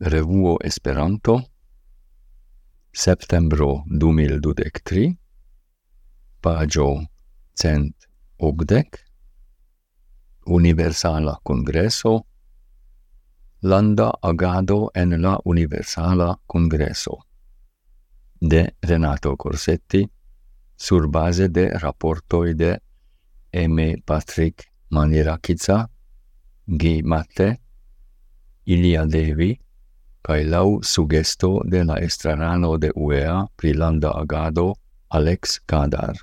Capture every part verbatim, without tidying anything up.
Revuo Esperanto, septembro du mil dudek tri, pagio cent okdek, Universala Kongreso, Landa agado en la Universala Kongreso, de Renato Corsetti, sur base de raportoi de M. Patrick Manirakica, Guy Matte, Ilia Devi, kai lau sugesto de la estrarano de U E A pri landa agado Alex Kadar.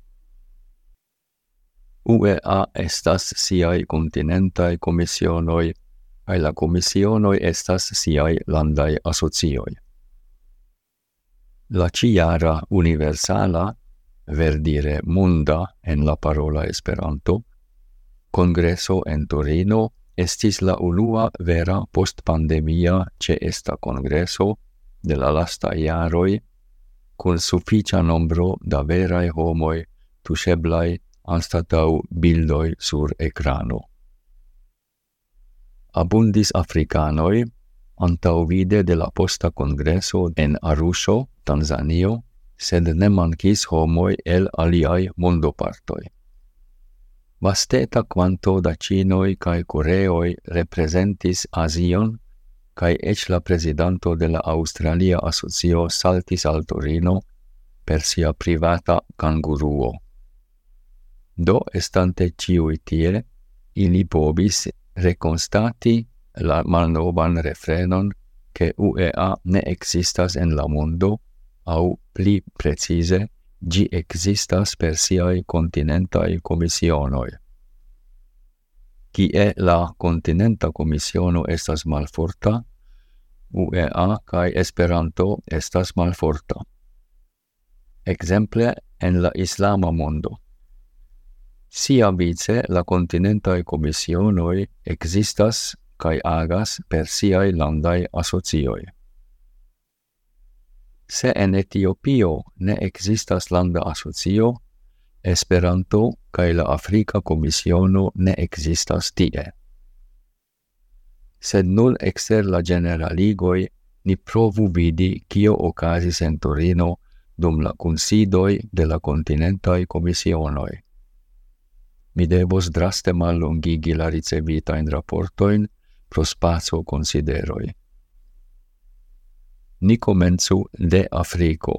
U E A estas siai continentai komisionoi, kai la komisionoi estas siai landai asocioi. La ciara universala, verdire munda en la parola Esperanto, Congreso en Torino estis la unua vera post-pandemia ce esta congreso de la lasta iaroi, con sufficia nombro da verae homoi tuŝeblaj anstatau bildoi sur ecrano. Abundis africanoi, antaŭvide de la posta congreso en Arusho, Tanzanio, sed ne mankis homoi el aliai mondopartoi. Vasteta quanto da Cinoi cae Coreoi representis Asion, cae ec la presidanto de la Australia Asocio saltis al Torino per sia privata kanguruo. Do estante ciui tie, ili pobis reconstati la malnovan refrenon che U E A ne existas en la mondo, au pli precise, gi existas per siai continentai komisionoi. Kie la continenta komisiono estas malforta, U E A kai Esperanto estas malforta. Exemple en la islama mondo. Sia vice la continentai komisionoi existas kai agas per siai landai asocioi. Se en Etiopio ne existas landa asocio, Esperanto kai la Afrika Komisiono ne existas tie. Sed nul exter la generaligoi ni provu vidi kio okazis en Torino dum la kunsidoi de la continentai komisionoi. Mi devos draste mallongigi la ricevitain raportoin pro spaco consideroi. Ni komencu de Afriko.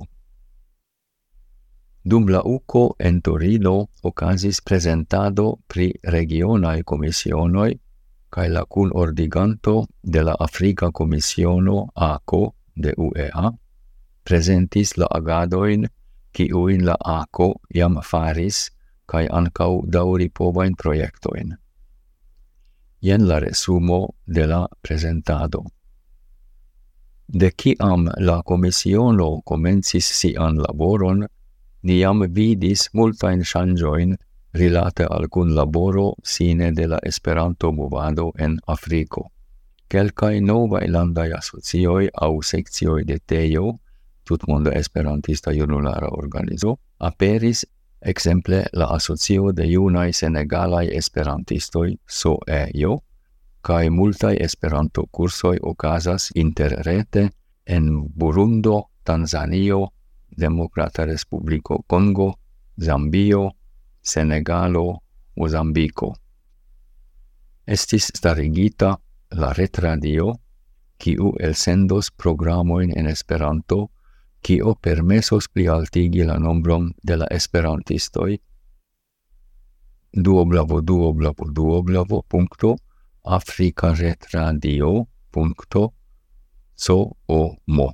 Dum la uco en Torino okazis presentado pri regionae komisionoi kai la kun ordiganto de la Afrika Komisiono A C O de U E A presentis la agadoin kiuin la A C O jam faris kai ancau dauri povain projektoin. Jen la resumo de la presentado. De ciam la Komisiono comencis sian laboron, ni jam vidis multain ŝanĝojn rilate al kunlaboro sine de la Esperanto movado en Afriko. Kelkaj novaj landaj asocioj aŭ sekcioj de Tejo, tutmonda esperantista junulara organizo, aperis exemple la asocio de junaj senegalaj esperantistoj S O E J O, kaj multaj Esperanto-kursoj okazas interrete en Burundo, Tanzanio, Demokrata Respubliko Kongo, Zambio, Senegalo, Mozambiko. Estis starigita la retradio, kiu elsendos programoin en Esperanto, kio permesos plialtigi la nombron de la esperantistoj duoblavo duoblavo duoblavo punkto afrikaretradio punkto com.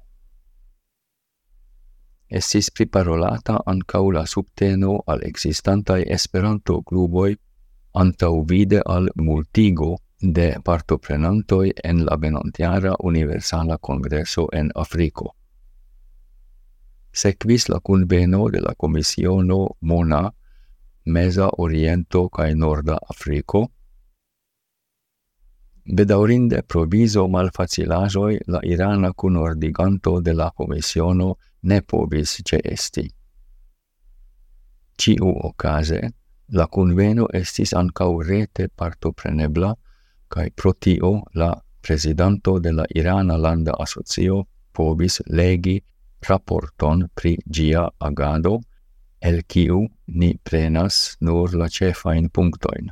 Estis priparolata ancau la subteno al existantai Esperanto-kluboj antaŭvide al multigo de partoprenantoj en la venontjara Universala Kongreso en Afriko. Sekvis la kunveno de la Komisiono Mona, Meza Oriento kaj Norda Afriko. Bedaŭrinde pro vizo malfacilaĵoj la irana kunordiganto de la Komisiono ne povis ĉeesti. Ĉiuokaze, la kunveno estis ankaŭ rete partoprenebla kaj pro tio la presidanto de la Irana Landa Asocio povis legi raporton pri gia agado, el kiu ni prenas nur la cefain punctoin.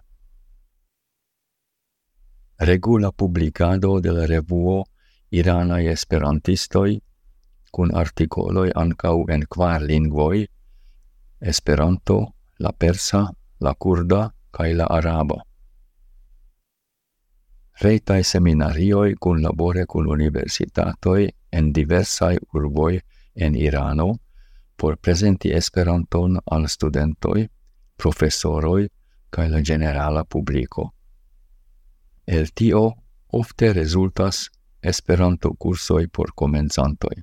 Regula publicado de la revuo Iranae Esperantistoi, cun articoloi ancau en quar lingvoi, Esperanto, la persa, la kurda, cae la araba. Reitae seminarioi cun labore cun universitatoi en diversae urboi en Irano por presenti Esperanton al studentoi, professoroi, cae la generala publico. El tio ofte resultas Esperanto cursoi por comenzantoi.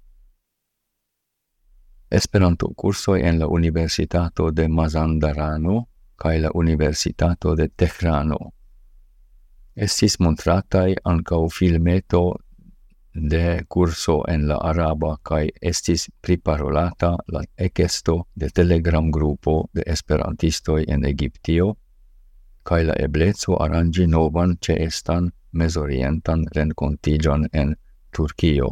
Esperanto cursoi en la Universitato de Mazandarano cae la Universitato de Tehrano. Estis montratai ancau filmeto de curso en la araba cae estis priparolata la ekesto de Telegram grupo de esperantistoi en Egiptio cae la eblezo arangi novan ceestan mesorientan rencontigion en Turquio.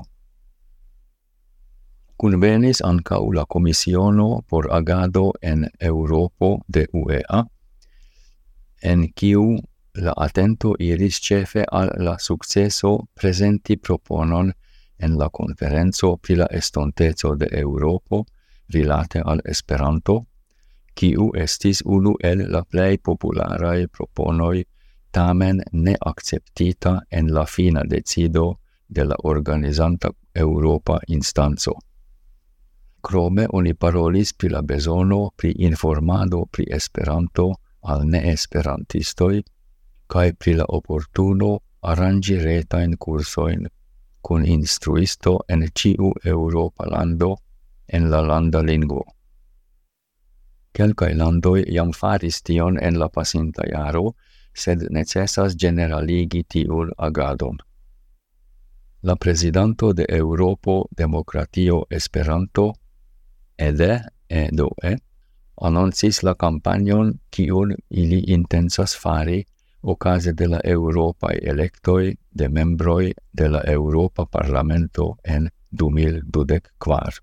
Convenis ancau la Commissiono por agado en Europo de U E A, en kiu la atento iris cefe al la successo presenti proponon en la conferenzo pri la estontezo de Europo rilate al Esperanto, kiu estis unu el la plei popularae proponoi tamen ne acceptita en la fina decido de la organizanta Europa instanzo. Crome oni parolis pri la bezono pri informado pri Esperanto al ne-esperantistoi, cae pri la opportuno arangi retain cursoin cun instruisto en ciu Europa lando en la landa lingvo. Kelkai landoi jam faris tion en la pasinta jaro, sed necessas generaligi tiun agadon. La presidanto de Europo Demokratio Esperanto, E D E, E D O E, annoncis la campagnon kiun ili intensas fari ocase de la Europae electoi de membroi de la Europa Parlamento en du mil dudek-kvar.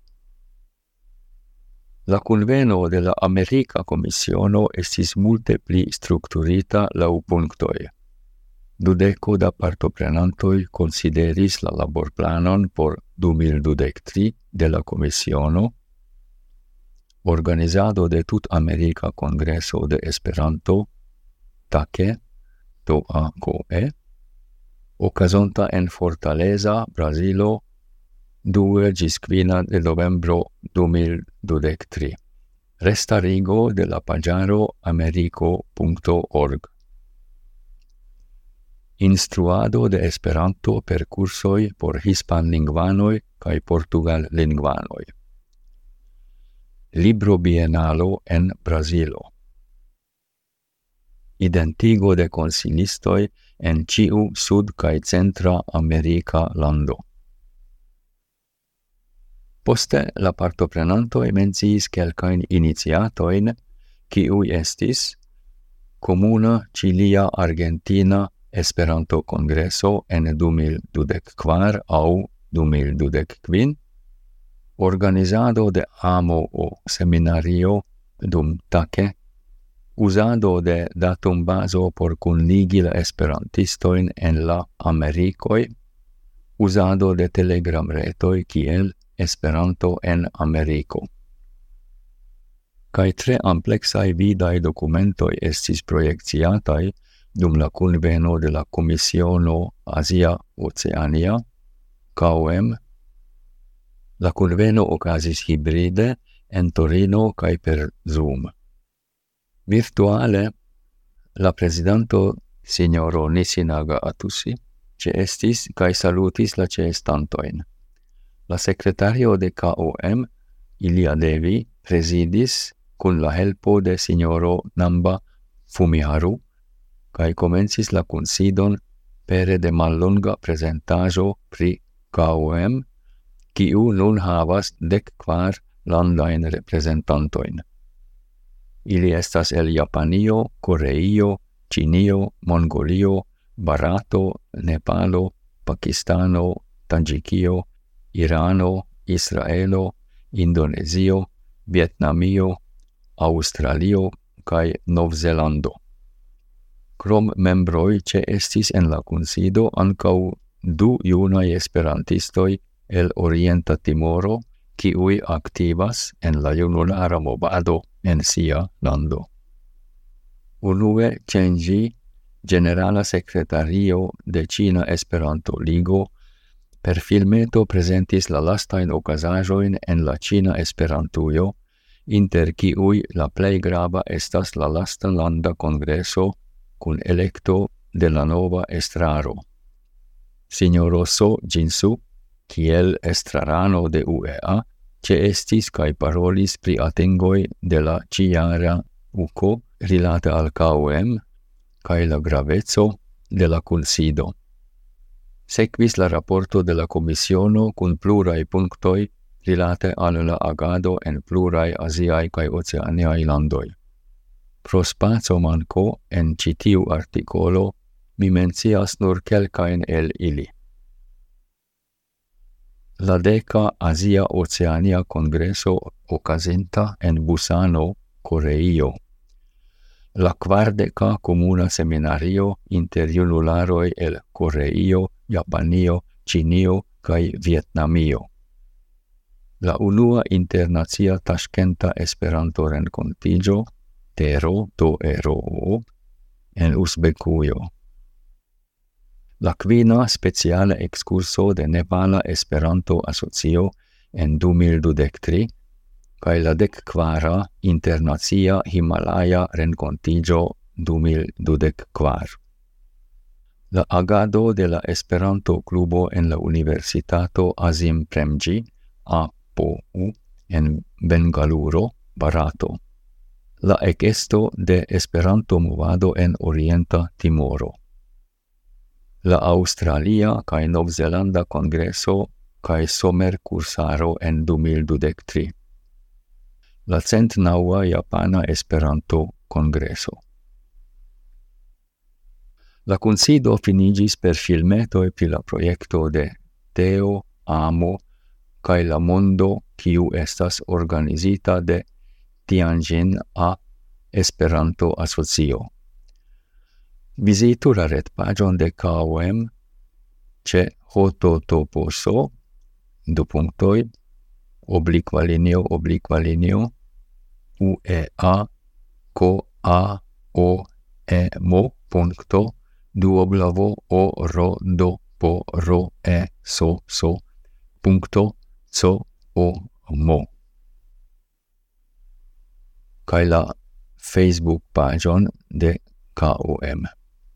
La conveno de la America Commissiono estis multe pli strukturita lau punctoi. Dudeco da partoprenantoi consideris la laborplanon por du mil dudek-tri de la Commissiono, organizado de tut America Congreso de Esperanto, TACE, T A C E, ocasonta en Fortaleza, Brasilo, due gis quina de novembro du mil dudek-tri. Restarigo de la pagaro americo punto org. Instruado de Esperanto per cursoi por hispanlingvanoi cae portugallingvanoi. Libro bienalo en Brasilo. Identigo de consilistoi en ciu sud cae centra America lando. Poste la partoprenantoi menciis quelcain iniciatoin, kiui estis Comuna Cilia Argentina Esperanto Congreso en du mil dudek-kvar au du mil dudek-kvin, organizado de amo o seminario dum TACE, usado de datum baso por cunligi la esperantistoin en la Americoi, usado de telegram retoi kiel Esperanto en Americo. Kai tre amplexai vidae documentoi estis proiectiatai dum la conveno de la Commissiono Asia Oceania, K O M. La conveno ocasis hibride en Torino kai per Zoom. Virtuale, la presidanto signoro Nisinaga Atusi ceestis kai salutis la ceestantoin. La secretario de K O M, Ilia Devi, presidis cun la helpo de signoro Namba Fumiharu, kai comencis la kunsidon pere de mallonga presentajo pri K O M, kiu nun havas dek kvar landain representantoin. Ili estas el Japanio, Koreio, Cinio, Mongolio, Barato, Nepalo, Pakistano, Tadžikio, Irano, Israelo, Indonezio, Vietnamio, Australio kaj Novzelando. Krom membroj ĉeestis en la kunsido ankaŭ du junaj esperantistoj el Orienta Timoro, kiuj aktivas en la junulara movado en sia lando. Unue ĉen ĝi Generala Sekretario de Ĉina Esperanto-Ligo per filmeto presentis la lastajn okazaĵojn en la Ĉina Esperantujo, inter kiuj la plej grava estas la lasta landa kongreso kun elekto de la nova estraro. Sinjoro So Jin-soo, kiel estrarano de U E A, ĉeestis kaj parolis pri atingoj de la ĉijara U K O rilate al K O M kaj la graveco de la kunsido. Sekvis la raporto de la komisiono kun pluraj punktoj rilate al la agado en pluraj aziaj kaj oceaniaj landoj. Pro spaco manko en ĉi tiu artikolo mi mencias nur kelkajn el ili. La deka Azia Oceania Kongreso okazinta en Busano, Koreio. La kvardeka komuna seminario inter junularoj el Koreio, Japanio, Ĉinio kaj Vietnamio. La unua internacia Taŝkenta Esperanto-renkontiĝo, Tero to Ero, en Uzbekujo. La kvina speciala ekskurso de Nepala Esperanto-Asocio en du mil dudek tri kaj la dekkvara internacia Himalaja renkontiĝo du mil dudek kvar. La agado de la Esperanto-klubo en la Universitato Azim Premji, A P U, en Bengaluro, Barato. La ekesto de Esperanto-movado en Orienta Timoro. La Australia kaj Novzelanda Kongreso kaj Somer-kursaro en du mil dudek tri. La centnaŭa Japana Esperanto-Kongreso. La kunsido finiĝis per filmetoj pri la projekto de Teo, Amo kaj la mondo, kiu estas organizita de Tianjin A Esperanto-Asocio. Vizitu la retpaĝon de K O M ĉe https du punktoj oblikva linio oblikva linio uea ko a o e mo punkto duoblavo o ro do po ro e so so punkto co o mo. Kaj la Facebook paĝon de K O M.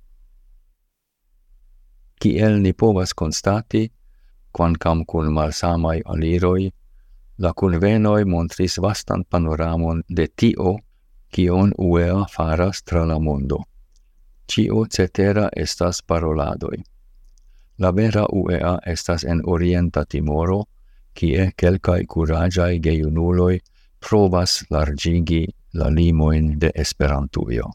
Kiel ni povas konstati, kvankam kun malsamaj aliroj, la kunvenoj montris vastan panoramon de tio, kion U E A faras tra la mondo. Ĉio cetera estas paroladoj. La vera U E A estas en Orienta Timoro, kie kelkaj kuraĝaj gejunuloj provas larĝigi la limojn de Esperantujo.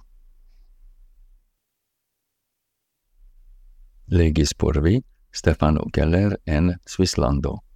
Legis por vi Stefano Keller en Svislando.